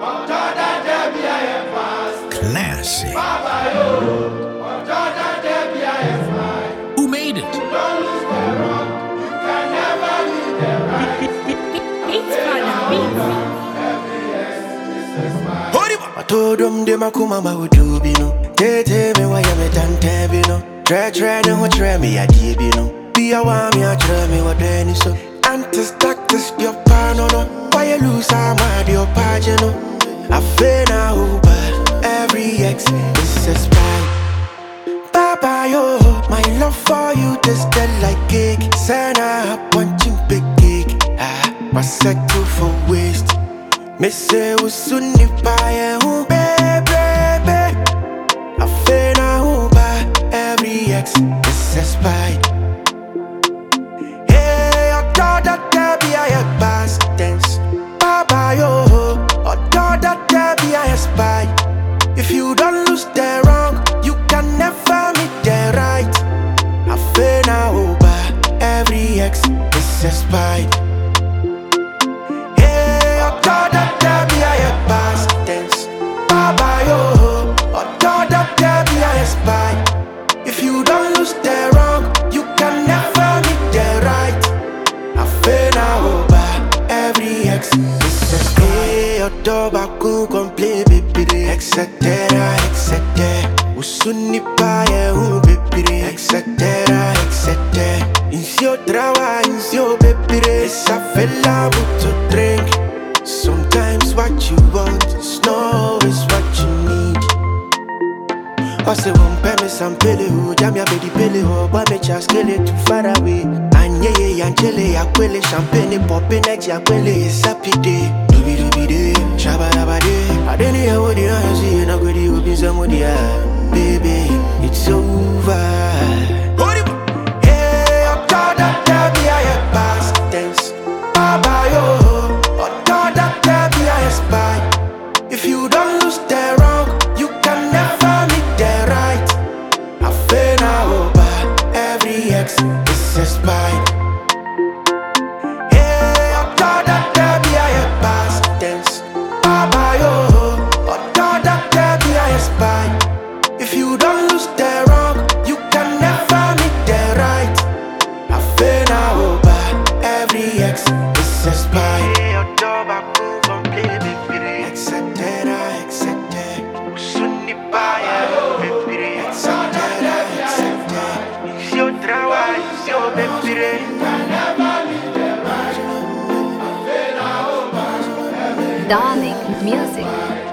Classic. Who made it? I told them they makuma would do bino. Tete me why I'm a tante bino. Try no what try me a dibino. Be a want me a try me what any so. Antes tactus your pano no. Why you lose I'm at your pagino. I feel now but every ex is a spy. Baba yo, my love for you tasted like cake. Sign up watching big cake. My sector for waste. Me say we soon if I baby. I feel now by every ex is a spy. Hey, I thought that there be a past tense. Baba yo, I thought that there be a spy. If you don't lose the wrong, you can never meet the right. I feel now by every ex is a spy. If you don't lose the wrong, you can never meet the right. I feel now over every ex. It's a stay your door back home, complain, baby, etc. etc. Usuni paye, baby, etc. etc. It's your trawa, it's your baby, it's a fella to drink. Sometimes what you want is not always what you need. I say one pay me some pele ho, jam ya baby pele ho, but me just kill it too far away. And yeah, and chile ya kwele, champagne popping next ya kwele, it's happy day. Doobie day, shabba dabba day. I didn't hear what you see, and I go to open some of the baby, it's over. Hey, I thought that there be a past tense. Baba yo, I thought that there be a spy. If you don't lose the wrong, you can never meet the right. I feel now over every ex is a spy. Hey, I thought that there be a past tense. Baba yo, I thought that there be a spy. If you don't lose the wrong, you can never meet the right. I feel now over every ex is a spy. Hey, I thought back home, baby, etc. etc. Usuni paye, baby, etc. etc. It's your trawa, it's your baby. Darling Music.